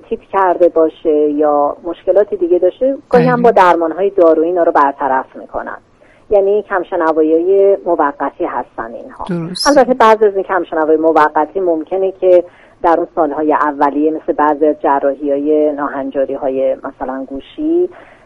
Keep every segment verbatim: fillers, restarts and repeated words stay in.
اوتیت کرده باشه یا مشکلات دیگه داشته، گاهی هم با درمانهای دارویی اینا رو برطرف میکنن. یعنی کمشنوایی موقتی هستن اینها. البته بعضی از این کمشنوایی موقتی ممکنه که در اون سالهای اولیه مثل بعضی از جراحی‌های ناهنجاری‌های مثلا گوشی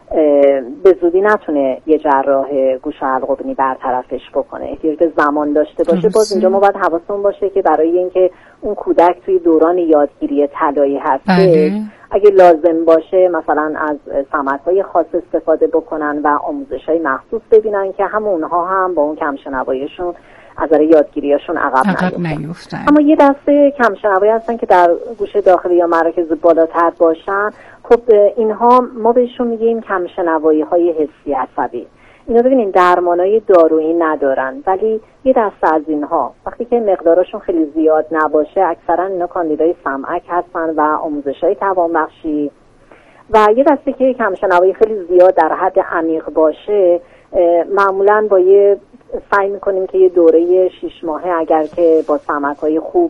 به زودی نتونه یه جراح گوش و حلق و بینی برطرفش بکنه، احتیاج به زمان داشته باشه. باز اینجا ما باید حواسمون باشه که برای اینکه اون کودک توی دوران یادگیری طلایی هسته، اگه لازم باشه مثلا از سمت‌های خاص استفاده بکنن و آموزش‌های مخصوص ببینن که هم اونها هم با اون کمشنواییشون از نظر یادگیریشون عقب نیفتن. اما یه دسته کمشنوایی هستن که در گوش داخلی یا مراکز بالاتر باشن. خب اینها ما بهشون میگیم کمشنوایی حسی عصبی. اینا ببینین درمانای دارویی ندارن، ولی یه دسته از اینها وقتی که مقدارشون خیلی زیاد نباشه، اکثرا اینا کاندیدای سمعک هستن و آموزش‌های توانبخشی. و یه دسته که کمشنوایی خیلی زیاد در حد عمیق باشه، معمولاً با یه سعی میکنیم که یه دوره شش ماهه اگر که با سمعک‌های خوب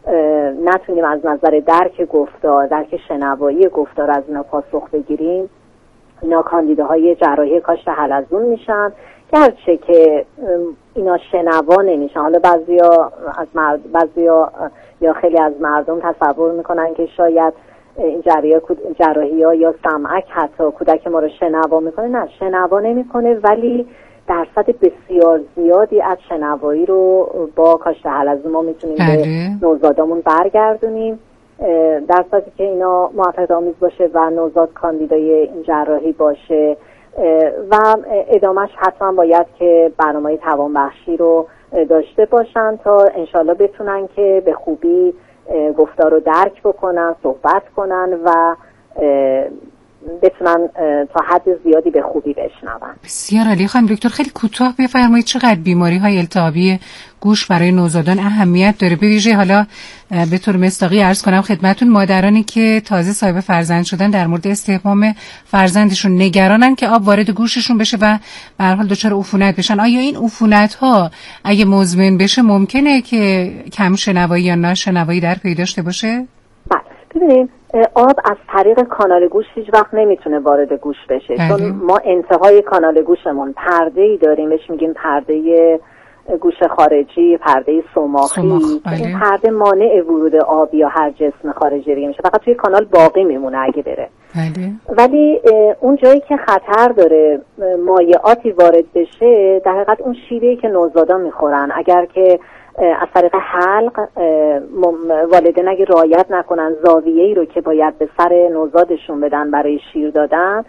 نتونیم از نظر درک گفتار، درک شنوایی گفتار از اینا پاسخ بگیریم، اینا کاندیداهای جراحی کاشت حلزون میشن. گرچه که اینا شنوا نمیشن. حالا بعضیا از مرد بعضیا یا خیلی از مردم تصور میکنن که شاید این جراحی ها یا سمعک حتی کودک ما رو شنوا میکنه. نه، شنوا نمیکنه، ولی درصد بسیار زیادی از شنوایی رو با کاشت حلزون ما میتونیم به نوزادامون برگردونیم. درصدی که اینا موفقیت آمیز باشه و نوزاد کاندیدای این جراحی باشه و ادامهش حتما باید که برنامه توانبخشی رو داشته باشن تا انشالله بتونن که به خوبی گفتار رو درک بکنن، صحبت کنن و بتونن تا حد زیادی به خوبی بشنون. بسیار عالی. خانم دکتر خیلی کوتاه بفرمایید چقدر بیماری‌های التهابی گوش برای نوزادان اهمیت داره؟ به ویژه حالا به طور مصداقی عرض کنم خدمتتون، مادرانی که تازه صاحب فرزند شدن در مورد استحمام فرزندشون نگرانن که آب وارد گوششون بشه و به هر حال دچار عفونت بشن. آیا این عفونت‌ها اگه مزمن بشه ممکنه که کم شنوایی یا ناشنوایی در پی داشته باشه؟ بله، ببینید آب از طریق کانال گوش هیچ وقت نمیتونه وارد گوش بشه. بله. چون ما انتهای کانال گوشمون پرده‌ای داریم، بهش میگیم پرده گوش خارجی، پرده سوماخی. بله. این پرده مانع ورود آب یا هر جسم خارجی میشه، فقط توی کانال باقی میمونه اگه بره. بله. ولی اون جایی که خطر داره مایعاتی وارد بشه، در حقیقت اون شیره‌ای که نوزادان میخورن، اگر که از طریق حلق والدین اگه رعایت نکنن زاویه‌ای رو که باید به سر نوزادشون بدن برای شیر دادن،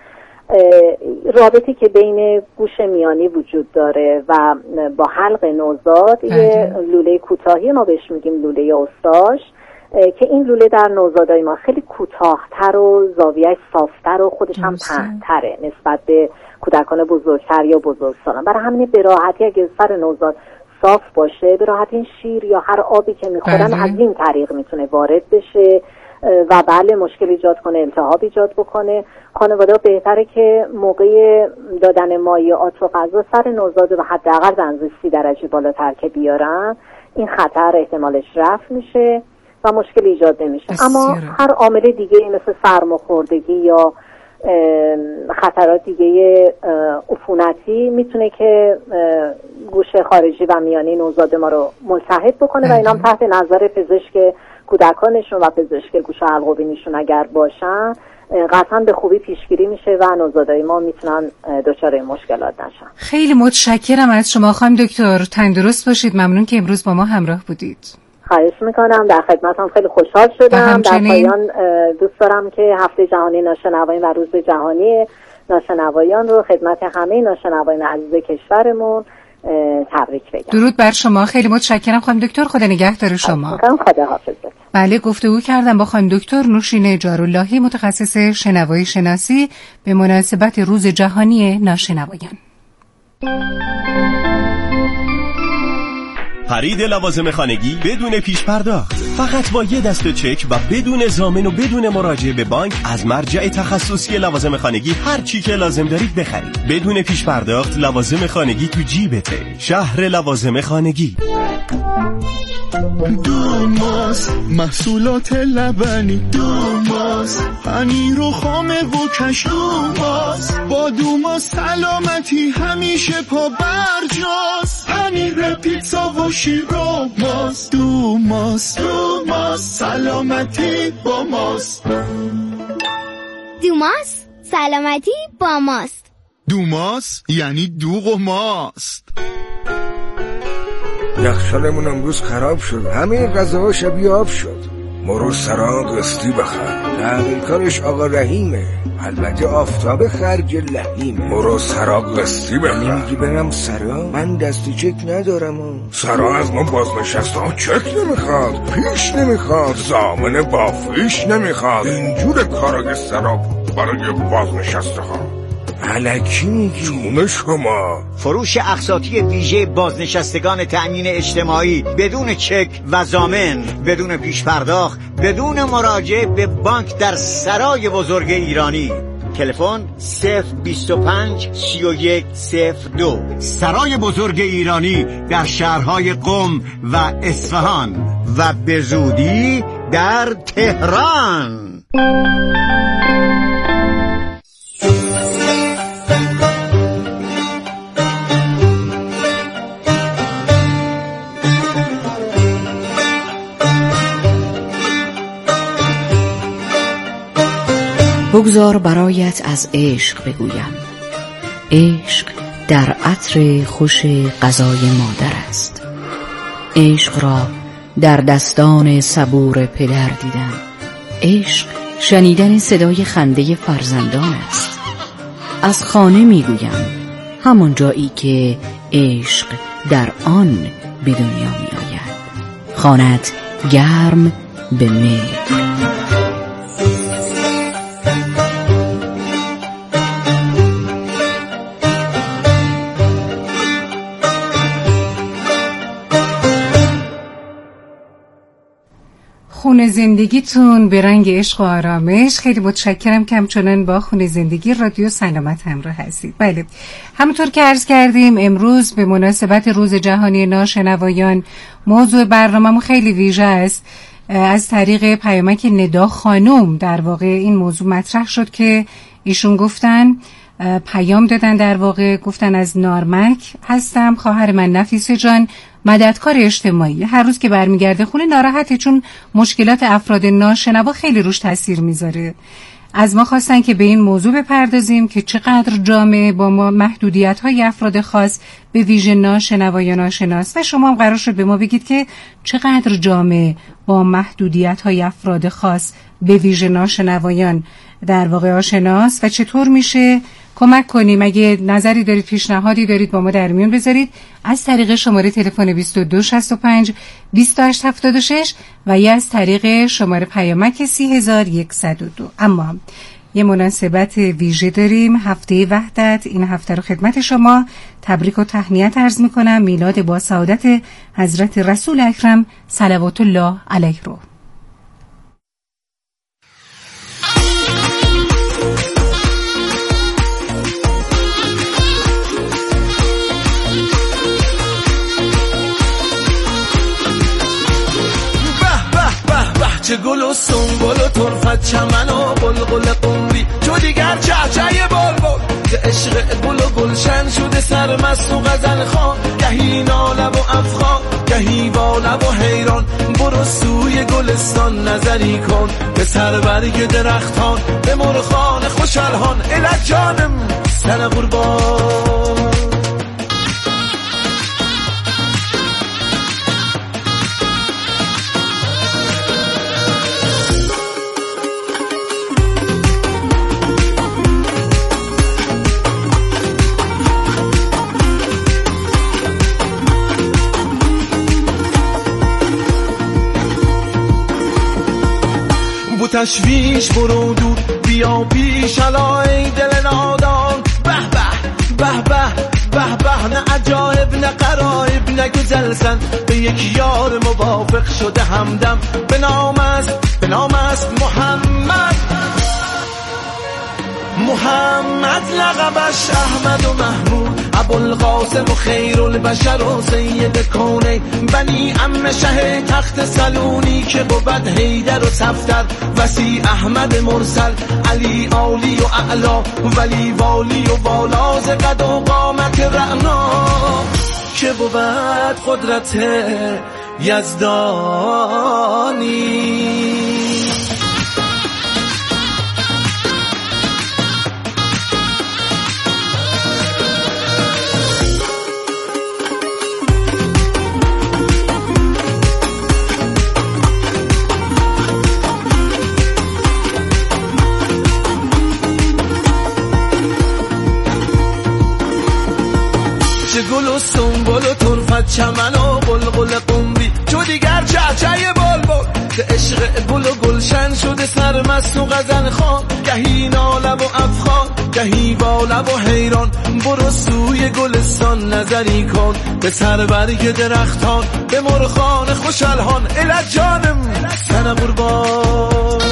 رابطی که بین گوش میانی وجود داره و با حلق نوزاد یه لوله کوتاهی ما بهش میگیم لوله استاش، که این لوله در نوزادای ما خیلی کوتاه‌تر و زاویه‌اش صافتر و خودش هم پهن‌تره نسبت به کودکان بزرگتر یا بزرگسالان. برای همین به راحتی اگه سر نوزاد صاف باشه، به راحتی این شیر یا هر آبی که میخورن از این طریق میتونه وارد بشه و بله مشکل ایجاد کنه، التهاب ایجاد بکنه. خانواده بهتره که موقع دادن مایعات و غذا سر نوزاد و حداقل به اندازه سی درجه بالاتر که بیارن، این خطر احتمالش رفع میشه و مشکل ایجاد نمیشه. اما هر عامل دیگه مثل سرماخوردگی یا خطرات دیگه عفونتی میتونه که گوش خارجی و میانی نوزاد ما رو ملتهب بکنه و اینا هم تحت نظر پزشک کودکانشون و پزشک گوش و حلق و بینیشون اگر باشن قطعا به خوبی پیشگیری میشه و نوزادای ما میتونن دچار مشکلات نشن. خیلی متشکرم از شما خانم دکتر، تندرست باشید. ممنون که امروز با ما همراه بودید. خواهش میکنم، در خدمتم خیلی خوشحال شدم. در پایان دوست دارم که هفته جهانی ناشنوایی و روز جهانی ناشنوایان رو خدمت همه ناشنوایان عزیز کشورمون تبریک بگم. درود بر شما، خیلی متشکرم خانم دکتر، خدا نگهدار شما. خدا حافظ. بله، گفتگو کردم با خانم دکتر نوشین جاراللهی، متخصص شنوایی شناسی به مناسبت روز جهانی ناشنوایان. خرید لوازم خانگی بدون پیش پرداخت، فقط با یه دست چک و بدون ضامن و بدون مراجعه به بانک از مرجع تخصصی لوازم خانگی هر چی که لازم دارید بخرید. بدون پیش پرداخت لوازم خانگی تو جیبته. شهر لوازم خانگی. دوماس محصولات لبنی، دوماس پنیر و خامه و کش دوماس، با دوماس سلامتی همیشه پا برجاست. پنیر پیتزا و شیر و ماست، دوماس دوماس سلامتی با ماست. دوماس سلامتی با ماست. دوماس یعنی دوغ و ماست. یخچالمون امروز خراب شد، همه غذاها شبیه آب شد. مرو سراغ قسطی بخر، تحویل کارش آقا رحیمه، البته آفتاب خرج لحیمه. مرو سراغ قسطی بخر. میگی برم سراغ؟ من دستی چک ندارم. و سراغ از ما بازنشسته ها چک نمیخواد، پیش نمیخواد، ضامن با فیش نمیخواد. اینجور کارای سراغ برای بازنشسته ها. الکی میگی؟ چونه شما؟ فروش اقساطی ویژه بازنشستگان تأمین اجتماعی بدون چک و ضامن، بدون پیش پرداخت، بدون مراجعه به بانک در سرای بزرگ ایرانی. تلفن صفر بیست و پنج سی و یک صفر دو. سرای بزرگ ایرانی در شهرهای قم و اصفهان و به زودی در تهران. بگذار برایت از عشق بگویم. عشق در عطر خوش غذای مادر است. عشق را در دستان صبور پدر دیدم. عشق شنیدن صدای خنده فرزندان است. از خانه میگویم، همان جایی که عشق در آن به دنیا می آید. خانت گرم به مهر. خونه زندگیتون به رنگ عشق و آرامش. خیلی متشکرم که همچنان با خونه زندگی رادیو سلامت همراه هستید. بله، همونطور که عرض کردیم امروز به مناسبت روز جهانی ناشنوایان موضوع برنامه‌مون خیلی ویژه است. از طریق پیامک ندا خانم در واقع این موضوع مطرح شد که ایشون گفتن، پیام دادن، در واقع گفتن از نارمک هستم، خواهر من نفیسه جان مددکار اجتماعی، هر روز که برمیگرده خونه ناراحته چون مشکلات افراد ناشنوا خیلی روش تاثیر میذاره. از ما خواستن که به این موضوع بپردازیم که چقدر جامعه با ما محدودیت‌های افراد خاص به ویژه ناشنوا یا ناشناس، و شما هم قرار شد به ما بگید که چقدر جامعه با محدودیت‌های افراد خاص به ویژه ناشنوایان در واقع آشناس و چطور میشه کمک کنیم. اگه نظری دارید، پیشنهادی دارید، با ما در میون بذارید از طریق شماره تلفن بیست و دو شصت و پنج بیست و هشت هفتاد و شش و یا از طریق شماره پیامک سی هزار و صد و دو. اما یه مناسبت ویژه داریم، هفته وحدت. این هفته رو خدمت شما تبریک و تهنیت عرض میکنم، میلاد با سعادت حضرت رسول اکرم صلوات الله علیه رو. چه گل و سنبل و طرفت چمن و بلبل قمری، تو دیگر چهچه بلبل ز عشق گل و گلشن شده سرمست و غزل خوان، گهی ناله و افخان گهی واله و حیران. برو سوی گلستان نظری کن به سر برگ درختان، به مرغان خوش الحان الک جانم سر قربان. تشویش برو دور بیا پیش الا ای دل نادان. به به به به به به، نه عجایب نه غرایب نه گزلسن، به یک یار موافق شده همدم به نام است به نام است محمد. محمد لقبش احمد و محمود، ابوالقاسم و خیرالبشر و سید کونه بنی عم شه تخت سلونی که بود حیدر و صفدر وسی احمد مرسل علی عالی و اعلا ولی والی و والاز قد و قامت رعنا که بود قدرت یزدانی. گل و سنبل و طرفت چمن و بلبل قنبی چو دیگر چهچه بلبل که عشق گل و گلشن شده سرمست و غزل خوان گهی ناله و افخان گهی باله و حیران برو سوی گلستان نظری کن به سر برگ درختان به مرغان خوش الحان الى جانم سن قربان.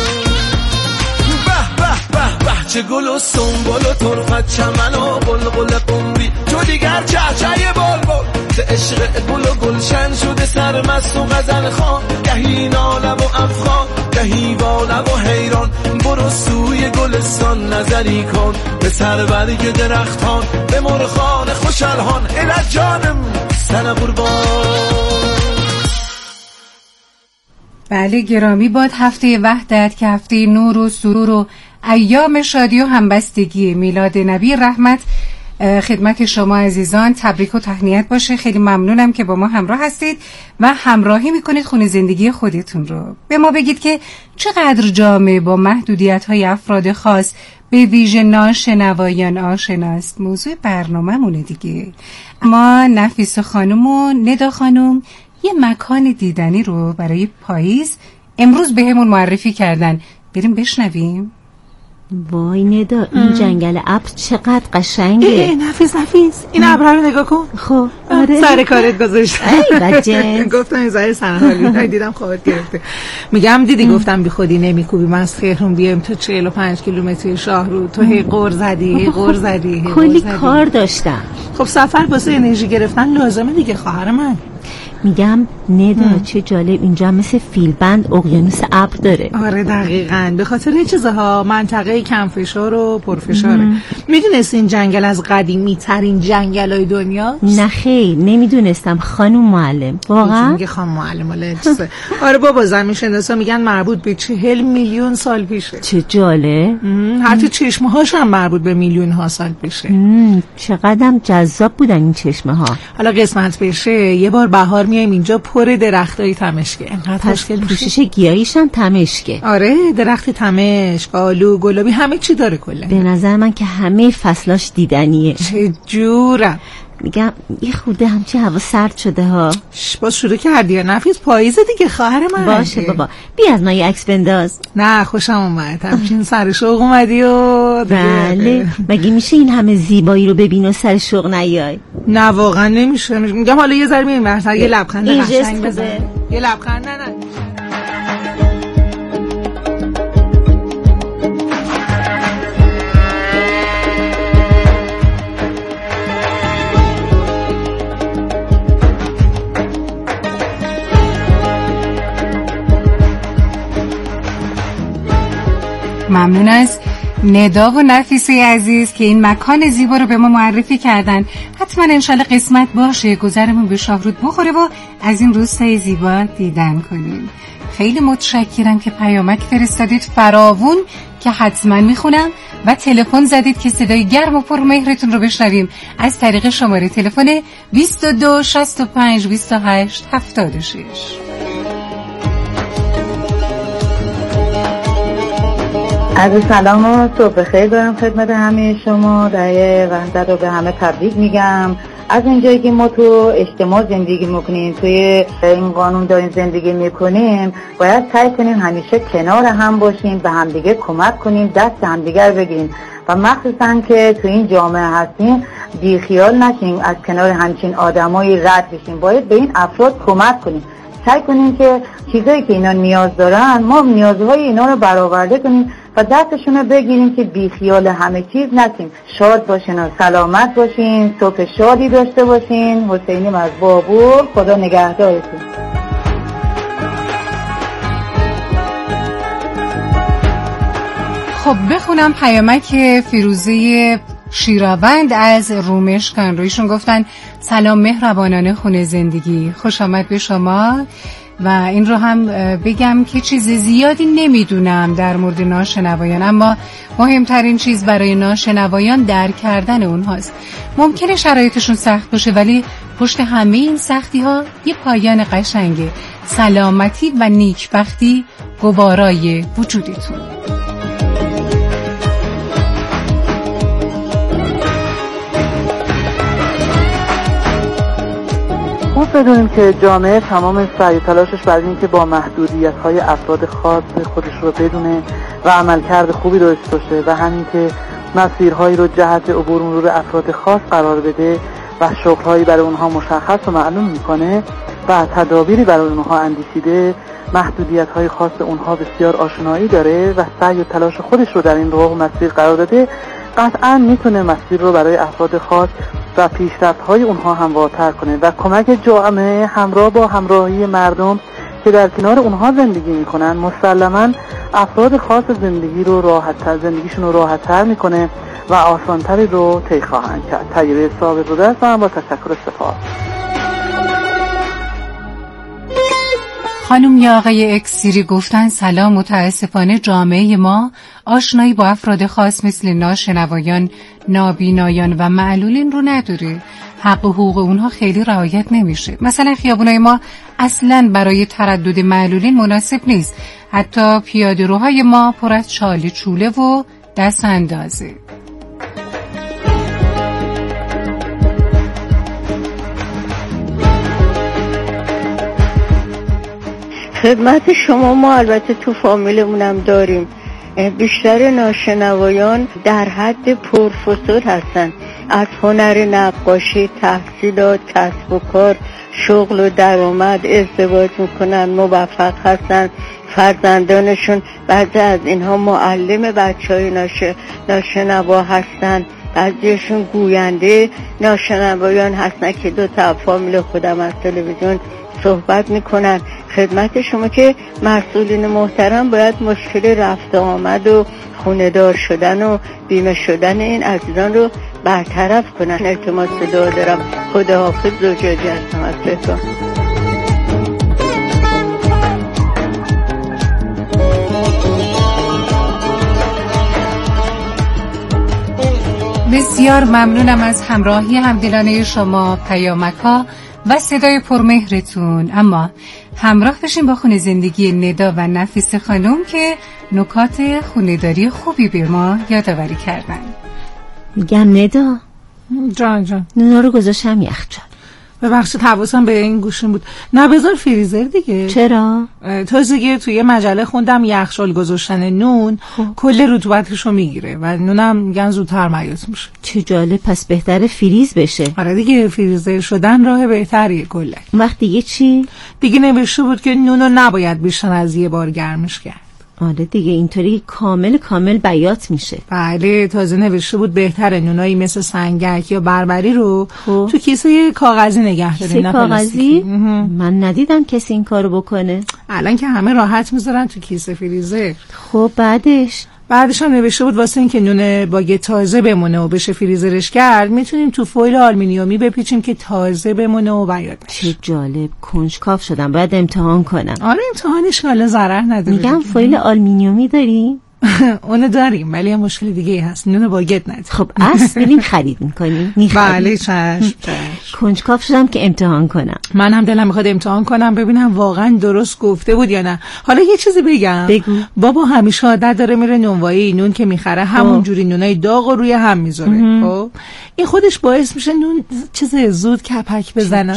چه گل و سنبل و طرفت چمن و بلبل قنبی تو دیگر چهچه بلبل که عشق گل و گلشن شده سرمست و غزل خوان گهی ناله و افخان گهی باله و حیران برو سوی گلستان نظری کن به سر برگ درختان به مرغان خوش الحان الى جانم سن قربان. بله گرامی باد هفته وحدت که هفته نور و سرور و ایام شادی و همبستگی میلاد نبی رحمت خدمت شما عزیزان تبریک و تهنیت باشه. خیلی ممنونم که با ما همراه هستید و همراهی میکنید خونه زندگی خودتون رو. به ما بگید که چقدر جامعه با محدودیت‌های افراد خاص به ویژه ناشنوایان آشناست. موضوع برنامه‌مونه دیگه. ما نفیس خانم و ندا خانم یه مکان دیدنی رو برای پاییز امروز به همون معرفی کردن. بریم بشنویم. وای ندا این جنگل ابر چقدر قشنگه. نفیس نفیس این ابر رو نگاه کن. خب آره سر کارت گذاشتم. ای بچه گفتم این ظاهر سنحالی دیدم خوابت گرفته. میگم دیدی گفتم بی خودی نمیکوبی من از تهران بیام تو چهل و پنج کیلومتری شاهرو تو هی قور زدی هی قور زدی کلی کار داشتم. خب سفر واسه انرژی گرفتن لازمه دیگه خواهر من. میگم ندا چه جالب اینجا مثل فیلبند اقیانوس ابر داره. آره دقیقاً به خاطر این چیزها منطقه کم فشار و پرفشاره. میدونستی این جنگل از قدیمی ترین جنگلای دنیاست؟ نه خیر نمیدونستم خانم معلم. واقعا میگه خانم معلم ولی چیزه. آره بابا زمین شناسا میگن مربوط به چهل میلیون سال پیشه. چه جالب. حتی چشمه هاش هم مربوط به میلیون ها سال پیشه. چقدرم جذاب بودن این چشمه ها. حالا قسمت بشه یه بار بهار میایم اینجا پر درختای تمشکه. پس پوشش گیاهیش هم تمشکه. آره درخت تمشک، آلو، گلابی همه چی داره کلا. به نظر من که همه فصلاش دیدنیه. چه جورم. میگم یه خورده همچی هوا سرد شده ها. باز شروع کردی یا نفیس پاییزه دیگه خواهر من. باشه بابا بی از ما یه عکس بنداز. نه خوشم اومد همچین سر شوق اومدی و بله مگه میشه این همه زیبایی رو ببین و سر شوق نیای؟ نه واقعا نمیشه. میگم حالا یه ذره میریم برسر یه لبخند قشنگ بزن. یه لبخند نه نه ممنون از ندا و نفیسه عزیز که این مکان زیبا رو به ما معرفی کردن. حتما انشالله قسمت باشه گذرمون به شاهرود بخوره و از این روستای زیبا دیدن کنیم. خیلی متشکرم که پیامک فرستادید فراوون که حتما میخونم و تلفن زدید که صدای گرم و پر مهرتون رو بشنویم از طریق شماره تلفن بیست و دو شصت و پنج بیست و هشت هفتاد و شش. عرض سلام و صبح بخیر دارم خدمت همه شما. در وحدت رو به همه تبریک میگم. از اونجایی که ما تو اجتماع زندگی میکنیم توی این قانون داریم زندگی میکنیم باید سعی کنیم همیشه کنار هم باشیم به همدیگه کمک کنیم دست همدیگه رو بگیریم و مخصوصا که تو این جامعه هستیم بیخیال نشیم از کنار همچین آدمایی رد بشیم. باید به این افراد کمک کنیم سعی کنیم که چیزایی که اینا نیاز دارن ما نیازهای اینا رو برآورده کنیم و دستشون رو بگیریم که بی خیال همه چیز نشیم. شاد باشین و سلامت باشین، صبح شادی داشته باشین. حسینیم از بابور، خدا نگهدارتون. خب بخونم پیامک فیروزه شیراوند از رومشکن. رویشون گفتن سلام مهربانانه خونه زندگی، خوش آمد به شما. و این رو هم بگم که چیز زیادی نمیدونم در مورد ناشنوایان، اما مهمترین چیز برای ناشنوایان درک کردن اونهاست. ممکنه شرایطشون سخت باشه، ولی پشت همه این سختی ها یه پایان قشنگه، سلامتی و نیکبختی گوارای وجودتون. خوب بدونیم که جامعه تمام سعی و تلاشش برای این که با محدودیت‌های افراد خاص خودش رو بدونه و عملکرد خوبی داشته باشه و همین که مسیرهایی رو جهت عبور مرور افراد خاص قرار بده و شغل‌هایی برای اونها مشخص و معلوم میکنه و تدابیری برای اونها اندیشیده. محدودیت‌های خاص اونها بسیار آشنایی داره و سعی و تلاش خودش رو در این راه و مسیر قرار داده. قطعاً میتونه مسیر رو برای افراد خاص و پیشرفت‌های اونها هموارتر کنه و کمک جامعه همراه با همراهی مردم که در کنار اونها زندگی میکنن مسلماً افراد خاص زندگی رو راحت‌تر زندگیشون رو راحت‌تر میکنه و آسان‌تری رو طی خواهند کرد. تجربه ثابت بوده است و با تشکر استفاده. خانم یا آقای اکسیری گفتن سلام، متاسفانه جامعه ما آشنایی با افراد خاص مثل ناشنوایان، نابینایان و معلولین رو نداره. حق و حقوق اونها خیلی رعایت نمیشه. مثلا خیابونای ما اصلاً برای تردد معلولین مناسب نیست. حتی پیاده‌روهای ما پر از چاله چوله و دست اندازه. خدمت شما، ما البته تو فامیلمونم داریم بیشتر ناشنوایان در حد پروفسور هستن، از هنر نقاشی، تحصیلات، کسب و کار، شغل و درآمد، ازدواج میکنن، موفق هستن. فرزندانشون بعضی از اینها معلم بچهای ناش... ناشنوا هستن، بعضیشون گوینده ناشنوایان هستن که دو تا فامیل خودم از تلویزیون صحبت میکنن. خدمت شما که مسئولین محترم باید مشکل رفت آمد و خونه‌دار شدن و بیمه شدن این عزیزان رو برطرف کنن. التماس دعا دارم. خداحافظ. زوجاجی هستم از تهران. بسیار ممنونم از همراهی همدلانه شما، پیامک‌ها و صدای پرمهرتون. اما همراه بشین با خونه زندگی ندا و نفیس خانم که نکات خونه‌داری خوبی به ما یادآوری کردن. میگم ندا جان جان نونا رو گذاشتم یخچال. ببخشید حواسم به این گوشیم بود. نه بذار فریزر دیگه. چرا؟ تازگی توی یه مجله خوندم یخچال گذاشتن نون کل رطوبتش رو میگیره و نونم میگن زودتر مایعات میشه. چه جالب، پس بهتره فریز بشه. آره دیگه، فریزر شدن راه بهتریه کلا. وقت دیگه چی؟ دیگه نوشته بود که نونو نباید بیشتر از یه بار گرمش کرد. آره دیگه، اینطوری کامل کامل بیات میشه. بله، تازه نوشته بود بهتره نونایی مثل سنگک یا بربری رو خوب. تو کیسه کاغذی نگه دارین. کیسه کاغذی؟ من ندیدم کسی این کارو بکنه. الان که همه راحت میذارن تو کیسه فریزر. خب بعدش بعدش هم نوشته بود واسه این که نون باگه تازه بمونه و بشه فریزرش کرد میتونیم تو فویل آلومینیومی بپیچیم که تازه بمونه و بیاد نشه. چه جالب، کنجکاو شدم، باید امتحان کنم. آره امتحانش حالا ضرر نداره. میگم فویل آلومینیومی داریم؟ اونو داریم ولی هم مشکل دیگه هست، نون باگت نداریم. خب اصل بریم خرید میکنیم. بله چشم چشم. کنجکاو شدم که امتحان کنم. من هم دلم میخواد امتحان کنم ببینم واقعا درست گفته بود یا نه. حالا یه چیزی بگم. بگو. بابا همیشه عادت داره میره نونوایی، نون که میخره همون جوری نونای داغ رو روی هم میذاره. خب این خودش باعث میشه نون چیز زود کپک بزنه.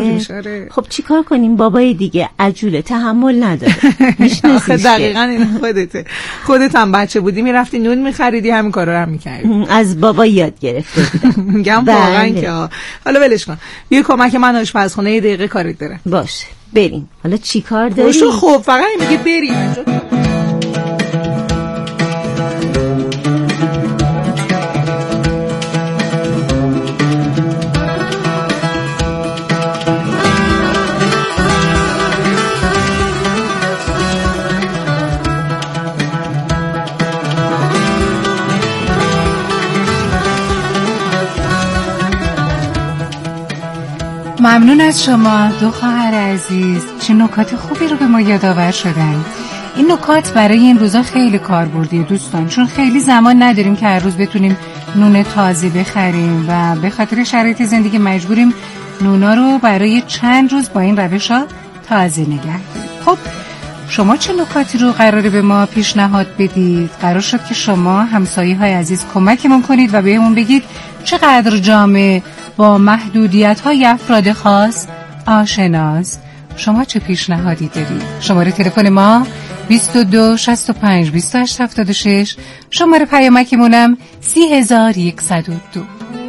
خب چیکار کنیم؟ بابای دیگه عجوله، تحمل نداره. میشناسیش. دقیقاً این خودته. خودت هم بچه بودی میرفتی نون میخریدی همین کارا رو هم میکردی. از بابا یاد گرفته بودم. میگم واقعا که حالا ولش کن. بیا کمک من آشپزخونه یه دقیقه کارت داره. باشه بریم. حالا چی کار داری؟ خب فقط میگه بریم. ممنون از شما دو خواهر عزیز، چه نکات خوبی رو به ما یادآور شدن. این نکات برای این روزا خیلی کاربردیه دوستان، چون خیلی زمان نداریم که هر روز بتونیم نون تازه بخریم و به خاطر شرایط زندگی مجبوریم نونا رو برای چند روز با این روشا تازه نگه داریم. خب شما چه نکاتی رو قراره به ما پیشنهاد بدید؟ قرار شد که شما همسایه های عزیز کمکمون کنید و بهمون بگید چقدر جامعه با محدودیت های افراد خاص آشناست. شما چه پیشنهادی دارید؟ شماره تلفن ما بیست و دو شصت و پنج بیست و هشت هفتاد و شش، شماره پیامکمونم سی هزار و صد و دو.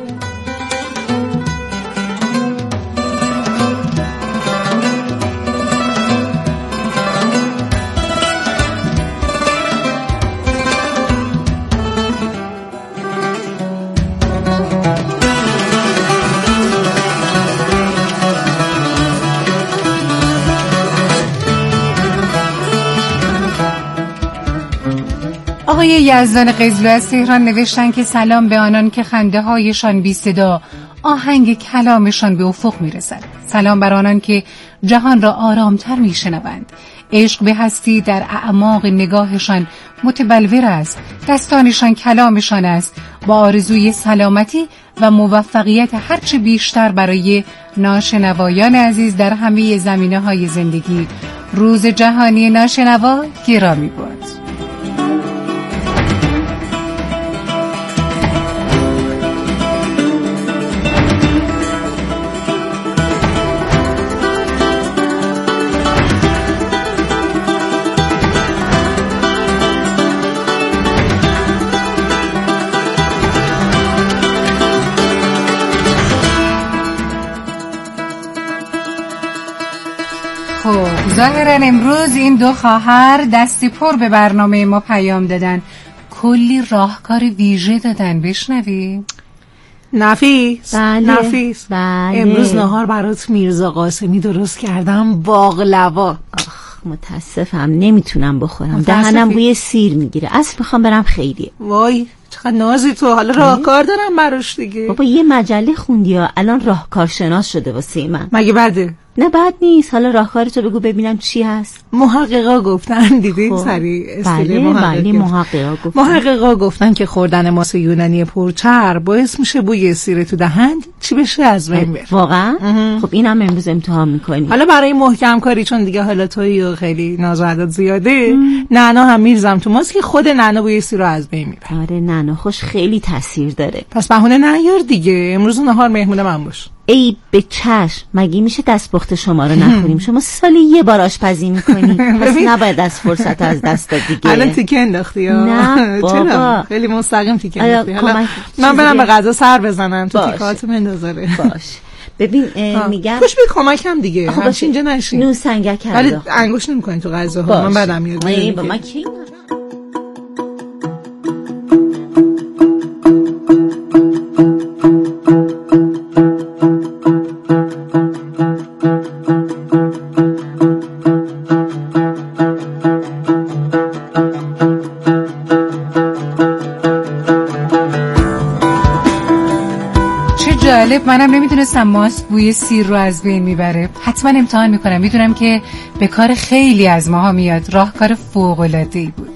آقای یزدان قزلو از تهران نوشتن که سلام به آنان که خنده هایشان بی صدا، آهنگ کلامشان به افق میرسد. سلام بر آنان که جهان را آرامتر میشنوند. عشق به هستی در اعماق نگاهشان متبلور است. دستانشان کلامشان است، با آرزوی سلامتی و موفقیت هرچه بیشتر برای ناشنوایان عزیز در همه زمینه‌های زندگی. روز جهانی ناشنوا گرامی باد. ظاهراً امروز این دو خواهر دستی پر به برنامه ما پیام دادن، کلی راهکار ویژه دادن. بشنوی؟ نفیس بله. نفیس بله. امروز نهار برات میرزا قاسمی درست کردم، باقلوا. آخ متاسفم نمیتونم بخورم، دهنم بوی سیر میگیره. اصلا میخوام برم خیریه. وای چقدر نازی تو، حالا راهکار دارم براش دیگه. بابا یه مجله خوندی ها، الان راهکارشناس شده واسه من. مگه بده؟ نه بد نیست. حالا راهکارتو بگو ببینم چی هست. محققا گفتن، دیدین سری بله بله محققا گفتن محققا گفتن که خوردن ماست یونانی پرچرب باعث میشه بوی سیر تو دهن چی بشه از بین بره. واقعا؟ خب اینم امروز امتحان میکنی. حالا برای محکم کاری، چون دیگه حالا تویی و خیلی ناز و عدد زیاده، نعنا هم میرزم تو ماست که خود نعنا بوی سیر رو از بین میبره. آره نعنا خوش خیلی تاثیر داره. پس بهونه نیار دیگه، امروز نهار مهمون من باش. ای به چشم، مگه میشه دستپخت شما رو نخوریم؟ شما سالی یه بار آشپزی میکنی، پس نباید از فرصت از دست داد دیگه. الان تیکه انداختی ها؟ نه بابا خیلی مستقیم تیکه انداختی. حالا من برم به غذا سر بزنم، تو تیکاتو بندازاره. باش ببین میگم خوش به کمکم دیگه، همش اینجا نشین. نون سنگک کرد ولی انگوش نمیکنی تو غذاها، من بعدم میاد. ای با من کی منم نمیدونستم ماست بوی سیر رو از بین میبره. حتما امتحان میکنم. میدونم که به کار خیلی از ماها میاد. راهکار فوق‌العاده‌ای بود.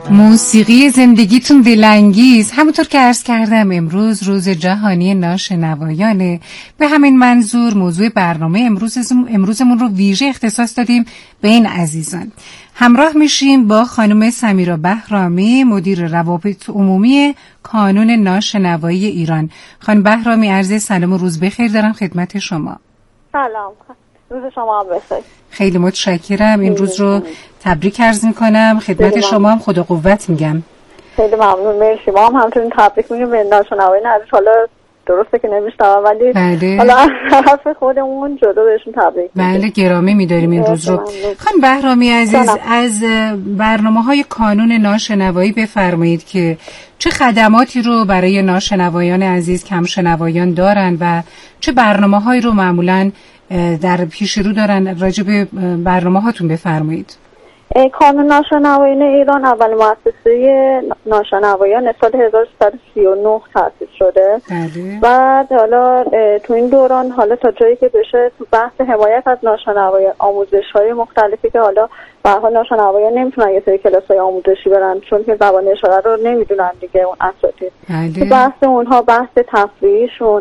موسیقی زندگیتون دلانگیز. همونطور که عرض کردم امروز روز جهانی ناشنوایانه. به همین منظور موضوع برنامه امروز امروزمون رو ویژه اختصاص دادیم به این عزیزان. همراه میشیم با خانم سمیرا بهرامی، مدیر روابط عمومی کانون ناشنوایی ایران. خانم بهرامی، عرض سلام و روز بخیر دارم خدمت شما. سلام، روز شما هم بخیر. خیلی متشکرم. این روز رو تبریک عرض میکنم خدمت شما، هم خدا قوت میگم. خیلی ممنون، مرسی. ما هم همچنین تبریک میگیم به ناشنوایی نزدیک. حالا درسته که نمیشنوم ولی بله. حالا از طرف خودمون جدا بهشون تبریک میگیم. بله، گرامی میداریم این روز رو. خانم بهرامی عزیز، سلام. از برنامه‌های کانون ناشنوایی بفرمایید که چه خدماتی رو برای ناشنوایان عزیز کم شنوایان دارن و چه برنامه‌هایی رو معمولاً در پیش رو دارن؟ راجع به برنامه هاتون بفرمایید. کانون ناشنوایان ایران اول مؤسسه ناشنوایان سال هزار و سیصد و سی و نه تأسیس شده. بله. بعد حالا تو این دوران حالا تا جایی که بشه تو بحث حمایت از ناشنوایان، آموزش‌های مختلفی که حالا به هر حال ناشنوایان نمیتونن یه سری کلاس‌های آموزشی برن چون که زبان اشاره رو نمیدونن دیگه اون اساتید. بله. تو بحث اونها بحث تفریحیشون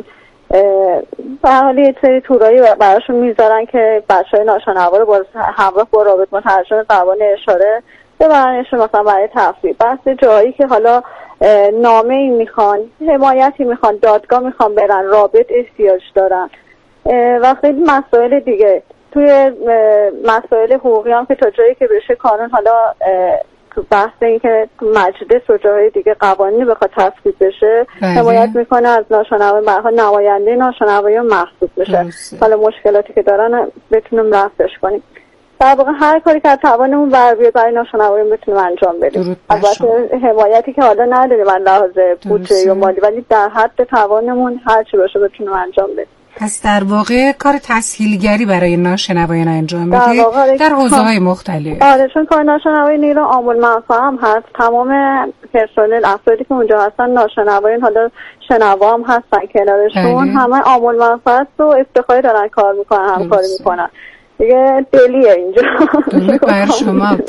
به حال یه سری تورایی براشون میذارن که بچهای ناشنوا رو با همراه با رابط مترجم زبان اشاره ببرنشون مثلا برای تفریح. بحث جایی که حالا نامه ای میخوان، حمایتی میخوان، دادگاه میخوان برن، رابط احتیاج دارن و خیلی مسائل دیگه. توی مسائل حقوقی هم که تا جایی که بشه کانون حالا تو بحث این که تو مجلس و جاهای دیگه قوانینی بخواد تصویب بشه حمایت میکنه از ناشنوایان، به هر حال نماینده ناشنوایان محسوب بشه. حالا مشکلاتی که دارن بتونیم رفعش کنیم. در واقع هر کاری که از توانمون بر بیاد برای ناشنوایان بتونیم انجام بدیم. البته حمایتی که حالا نداریم از لحاظ بودجه یا مالی، ولی در حد توانمون هر چی باشه بتونیم انجام بدیم. پس در واقع کار تسهیلگری برای ناشنوایان انجام میدید در, در حوزه‌های مختلف. آره، چون کار ناشنوایان ایران عامل منفعه هم هست. تمام پرسنل افرادی که اونجا هستن ناشنوایان، حالا شنوا هم هستن کنارشون، همه عامل منفعه و افتخاری دارن کار میکنن، همکاری میکنن دیگه. دلیه اینجا. درود بر شما.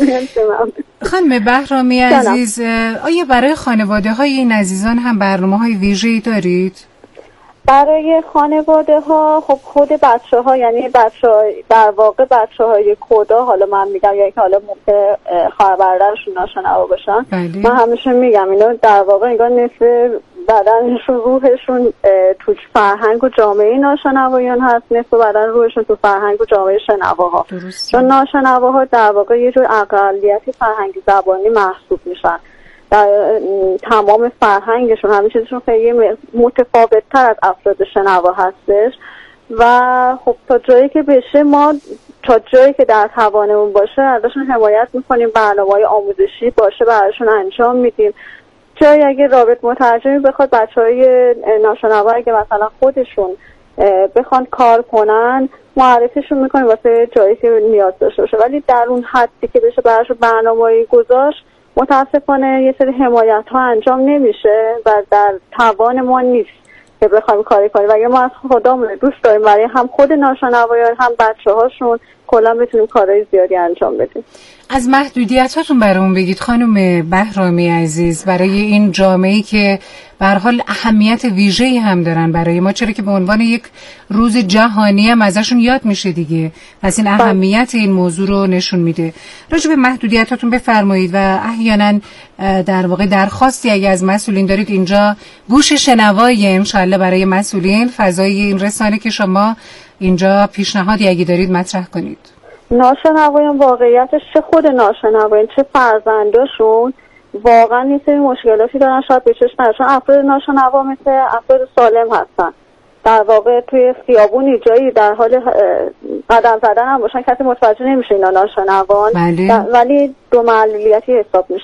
خانم بهرامی عزیز، آیا برای خانواده های این عزیزان هم برنامه های ویژه‌ای دارید؟ برای خانواده ها خب خود بچه ها، یعنی بچه ها در واقع بچه های کدا، حالا من میگم یعنی که حالا ممکنه خواهر برادرشون ناشنوا باشن. من همیشه میگم اینا در واقع انگار نصف بدنشون، روحشون تو فرهنگ و جامعه ناشنوایان هست، نصف بدن روحشون تو فرهنگ و جامعه شنواها. چون ناشنواها در واقع یه جور اقلیتی فرهنگی زبانی محسوب میشن. در تمام فرهنگشون همه چیزشون خیلی متفاوت تر از افراد شنوا هستش و خب تا جایی که بشه ما تا جایی که در توانمون باشه ازشون حمایت میکنیم، برنامه‌های آموزشی باشه براشون انجام میدیم. جایی اگه رابط مترجمی بخواد بچهای ناشنوا اگه مثلا خودشون بخوان کار کنن معرفیشون میکنیم واسه جایی که نیاز داشته باشه، ولی در اون حدی که بشه براشون برنامه‌ای گذاشت متاسفانه یه سری حمایت ها انجام نمیشه و در توان ما نیست که بخوایم کاری کنیم. و اگه ما از خودمون دوست داریم برای هم خود ناشنوایان هم بچه هاشون کلا بتونیم کارهای زیادی انجام بدیم. از محدودیتاتون برامون بگید خانم بهرامی عزیز، برای این جامعه‌ای که به هر حال اهمیت ویژه‌ای هم دارن برای ما، چرا که به عنوان یک روز جهانی هم ازشون یاد میشه دیگه، پس این اهمیت این موضوع رو نشون میده. راجع به محدودیتاتون بفرمایید و احیانا در واقع درخواستی اگه از مسئولین دارید اینجا گوش شنوایی انشالله برای مسئولین، فضای این رسانه که شما اینجا پیشنهادی اگه دارید مطرح کنید. ناشنوایان واقعیتش چه خود ناشنوایان چه فرزنداشون واقعا این سری مشکلاتی دارن، شاید به چشم نرسه. افراد ناشنوا مثل افراد سالم هستن، در واقع توی خیابونی جایی در حال قدم زدن هم باشن کسی متوجه نمیشه اینا ناشنوان، ولی دو معلولیتی حساب میشه.